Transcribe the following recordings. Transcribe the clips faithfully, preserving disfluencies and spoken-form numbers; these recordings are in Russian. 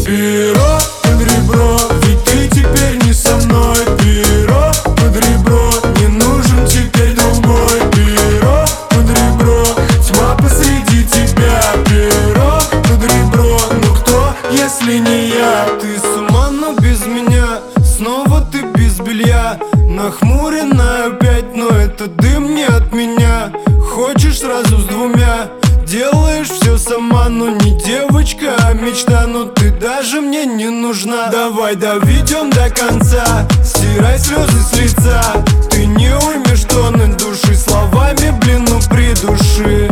Перо под ребро, ведь ты теперь не со мной. Перо под ребро, не нужен теперь другой. Перо под ребро, тьма посреди тебя. Перо под ребро, ну кто, если не я? Ты с ума, но без меня. Снова ты без белья. Нахмурена опять, но это дым не от меня. Хочешь сразу с двумя. Делаешь все сама, но не девочка, а мечта. Но ты даже мне не нужна. Давай доведем до конца. Стирай слезы с лица. Ты не уймешь тоны души словами, блин, ну придуши.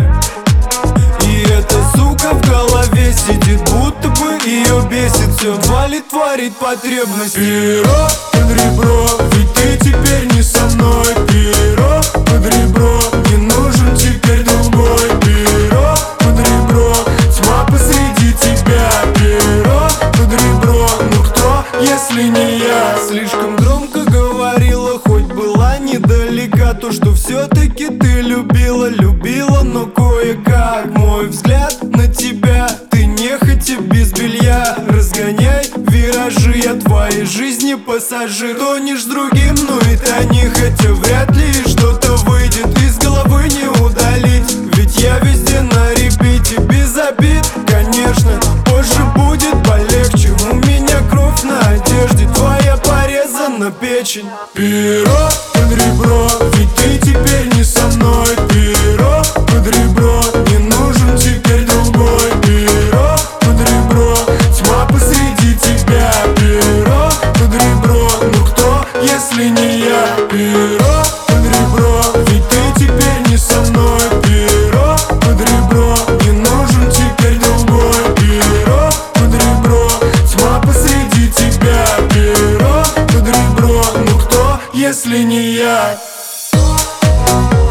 И эта сука в голове сидит, будто бы ее бесит. Все валит, творит потребность. Перо под ребро, ведь ты теперь не со мной. Перо под ребро, не нужен теперь другой. Перо под ребро, тьма посреди тебя. Перо под ребро, ну кто, если не я? Слишком громко говорила, хоть была недалека. То, что все-таки ты любила, любила, но кое-как. Мой взгляд на тебя, ты нехотя без белья. Разгоняй виражи, я твоей жизни пассажир. Тонешь другим, ну и тони, хотя вряд ли что-то выйдет. Из головы не удалить, ведь я везде на репите. Без обид, конечно, позже будет полегче. У меня кровь на одежде, твоя порезана печень. Перо под ребро, ведь ты теперь не со мной. Перо под ребро, не нужен теперь другой. Перо под ребро, тьма посреди тебя. Перо под ребро, ну кто, если не я? Перо под ребро, ведь ты теперь не со мной. Перо под ребро, не нужен теперь другой. Перо под ребро, тьма посреди тебя. Перо под ребро, ну кто, если не я?